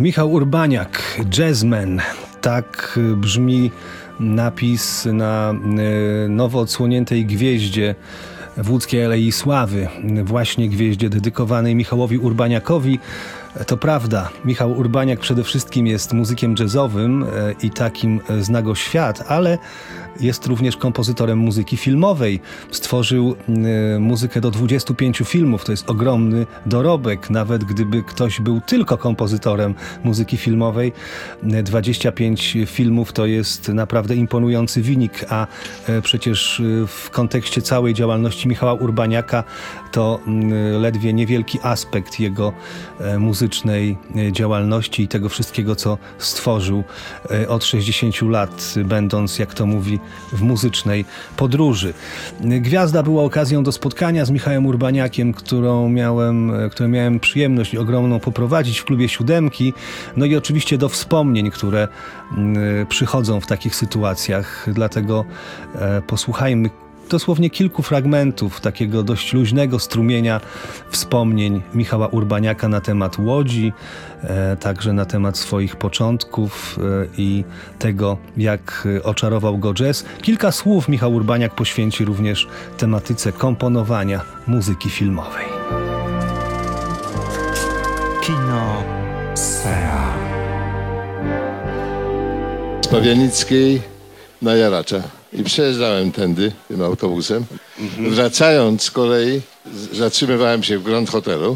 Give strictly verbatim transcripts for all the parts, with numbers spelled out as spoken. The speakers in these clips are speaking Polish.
Michał Urbaniak, jazzman. Tak brzmi napis na nowo odsłoniętej gwieździe w łódzkiej Alei Sławy. Właśnie gwieździe dedykowanej Michałowi Urbaniakowi. To prawda, Michał Urbaniak przede wszystkim jest muzykiem jazzowym i takim zna go świat, ale jest również kompozytorem muzyki filmowej. Stworzył muzykę do dwudziestu pięciu filmów. To jest ogromny dorobek. Nawet gdyby ktoś był tylko kompozytorem muzyki filmowej, dwadzieścia pięć filmów to jest naprawdę imponujący wynik, a przecież w kontekście całej działalności Michała Urbaniaka to ledwie niewielki aspekt jego muzycznej działalności i tego wszystkiego, co stworzył od sześćdziesięciu lat, będąc, jak to mówi, w muzycznej podróży. Gwiazda była okazją do spotkania z Michałem Urbaniakiem, którą miałem, którą miałem przyjemność ogromną poprowadzić w klubie Siódemki. No i oczywiście do wspomnień, które przychodzą w takich sytuacjach. Dlatego posłuchajmy dosłownie kilku fragmentów takiego dość luźnego strumienia wspomnień Michała Urbaniaka na temat Łodzi, e, także na temat swoich początków e, i tego, jak oczarował go jazz. Kilka słów Michał Urbaniak poświęci również tematyce komponowania muzyki filmowej. Kino Sea. Z Pawianickiej na Jaracza. I przejeżdżałem tędy tym autobusem. Mhm. Wracając z kolei zatrzymywałem się w Grand Hotelu.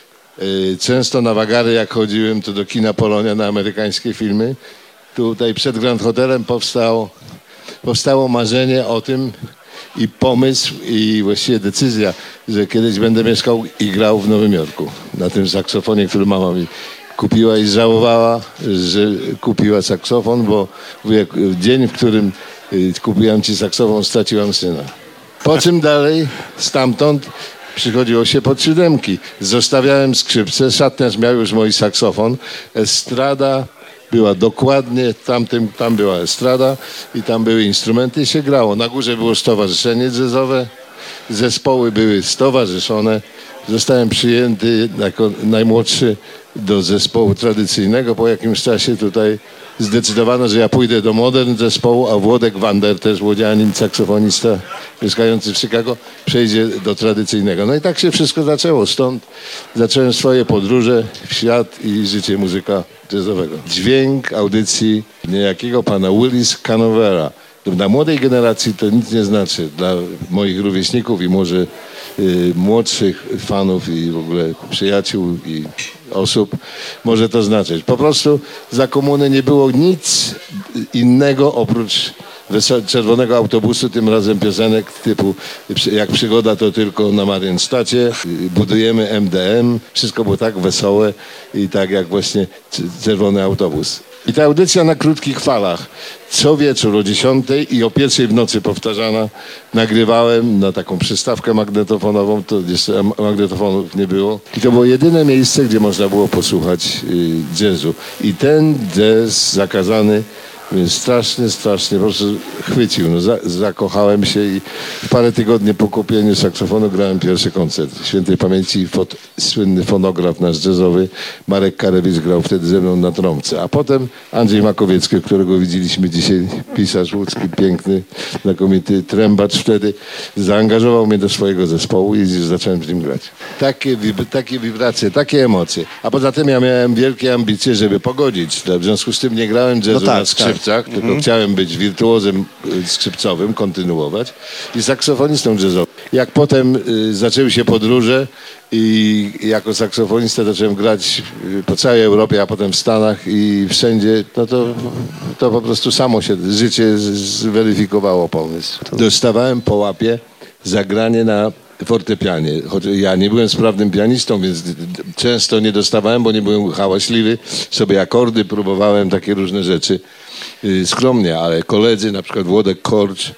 Często na wagary, jak chodziłem, to do kina Polonia na amerykańskie filmy. Tutaj przed Grand Hotelem powstał, powstało marzenie o tym i pomysł i właściwie decyzja, że kiedyś będę mieszkał i grał w Nowym Jorku. Na tym saksofonie, który mama mi kupiła i żałowała, że kupiła saksofon, bo w dzień, w którym kupiłem ci saksofon, straciłam syna. Po czym dalej, stamtąd przychodziło się pod Siódemki. Zostawiałem skrzypce, szatniarz miał już mój saksofon. Estrada była dokładnie, tamtym, tam była estrada i tam były instrumenty i się grało. Na górze było stowarzyszenie jazzowe, zespoły były stowarzyszone. Zostałem przyjęty jako najmłodszy do zespołu tradycyjnego. Po jakimś czasie tutaj zdecydowano, że ja pójdę do modern zespołu, a Włodek Wander, też łodzianin, saksofonista mieszkający w Chicago, przejdzie do tradycyjnego. No i tak się wszystko zaczęło. Stąd zacząłem swoje podróże w świat i życie muzyka jazzowego. Dźwięk audycji niejakiego pana Willis Canovera. Dla młodej generacji to nic nie znaczy. Dla moich rówieśników i może y, młodszych fanów i w ogóle przyjaciół i osób może to znaczyć. Po prostu za komuny nie było nic innego oprócz czerwonego autobusu, tym razem piosenek typu jak przygoda to tylko na Marienstadzie, budujemy M D M, wszystko było tak wesołe i tak jak właśnie czerwony autobus. I ta audycja na krótkich falach, co wieczór o dziesiątej i o pierwszej w nocy powtarzana, nagrywałem na taką przystawkę magnetofonową, to jeszcze magnetofonów nie było. I to było jedyne miejsce, gdzie można było posłuchać y, jazzu. I ten jazz zakazany mnie strasznie, strasznie po prostu chwycił. No, za, zakochałem się i w parę tygodni po kupieniu saksofonu grałem pierwszy koncert. Świętej pamięci fot, słynny fonograf nasz jazzowy, Marek Karewicz grał wtedy ze mną na trąbce. A potem Andrzej Makowiecki, którego widzieliśmy dzisiaj, pisarz łódzki, piękny, znakomity trębacz wtedy, zaangażował mnie do swojego zespołu i zacząłem z nim grać. Takie, wib- takie wibracje, takie emocje. A poza tym ja miałem wielkie ambicje, żeby pogodzić. W związku z tym nie grałem jazzu no tak, na skrzypcach. Tak. Tylko mhm. chciałem być wirtuozem skrzypcowym, kontynuować i saksofonistą jazzowym. Jak potem y, zaczęły się podróże i jako saksofonista zacząłem grać po całej Europie, a potem w Stanach i wszędzie, no to, to po prostu samo się życie zweryfikowało pomysł. Dostawałem po łapie zagranie na fortepianie. Choć ja nie byłem sprawnym pianistą, więc często nie dostawałem, bo nie byłem hałaśliwy. Sobie akordy próbowałem, takie różne rzeczy. Skromnie, ale koledzy, na przykład Włodek Korcz,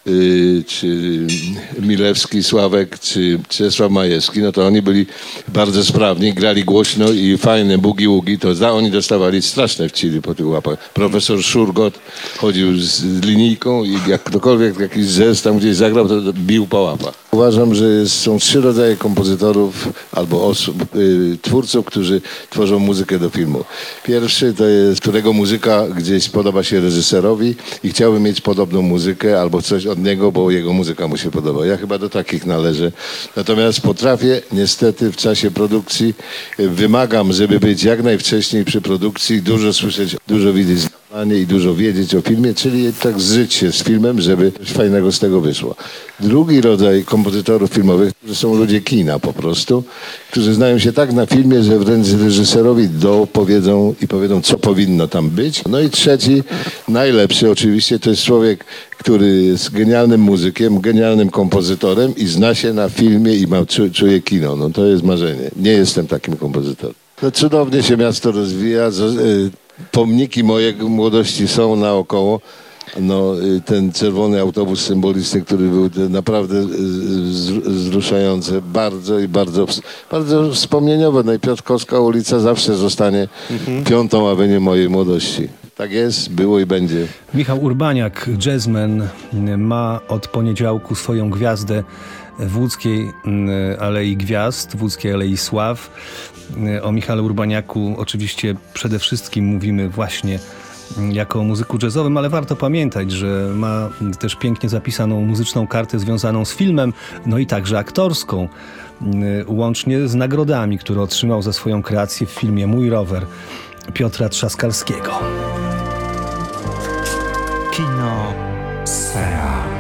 y, czy Milewski, Sławek, czy Czesław Majewski, no to oni byli bardzo sprawni, grali głośno i fajne bugi-ługi, to za, oni dostawali straszne wcili po tych łapach. Profesor Szurgot chodził z linijką i jak ktokolwiek jakiś jazz tam gdzieś zagrał, to bił po łapach. Uważam, że jest, są trzy rodzaje kompozytorów albo osób, y, twórców, którzy tworzą muzykę do filmu. Pierwszy to jest, którego muzyka gdzieś podoba się reżyserowi i chciałby mieć podobną muzykę albo coś od niego, bo jego muzyka mu się podoba. Ja chyba do takich należę. Natomiast potrafię niestety w czasie produkcji, y, wymagam, żeby być jak najwcześniej przy produkcji, dużo słyszeć, dużo widzieć i dużo wiedzieć o filmie, czyli tak zżyć się z filmem, żeby coś fajnego z tego wyszło. Drugi rodzaj kompozytorów filmowych, to są ludzie kina po prostu, którzy znają się tak na filmie, że wręcz reżyserowi dopowiedzą i powiedzą, co powinno tam być. No i trzeci, najlepszy oczywiście, to jest człowiek, który jest genialnym muzykiem, genialnym kompozytorem i zna się na filmie i ma, czu, czuje kino. No to jest marzenie. Nie jestem takim kompozytorem. No, cudownie się miasto rozwija. Z, y, Pomniki mojej młodości są naokoło. No, ten czerwony autobus symboliczny, który był naprawdę wzruszający, bardzo i bardzo, bardzo wspomnieniowy. No i Piotrkowska ulica zawsze zostanie mhm. piątą awenią mojej młodości. Tak jest, było i będzie. Michał Urbaniak, jazzman, ma od poniedziałku swoją gwiazdę w Łódzkiej Alei Gwiazd, w Łódzkiej Alei Sław. O Michale Urbaniaku oczywiście przede wszystkim mówimy właśnie jako o muzyku jazzowym, ale warto pamiętać, że ma też pięknie zapisaną muzyczną kartę związaną z filmem, no i także aktorską, łącznie z nagrodami, które otrzymał za swoją kreację w filmie Mój rower Piotra Trzaskalskiego. Kino S E A.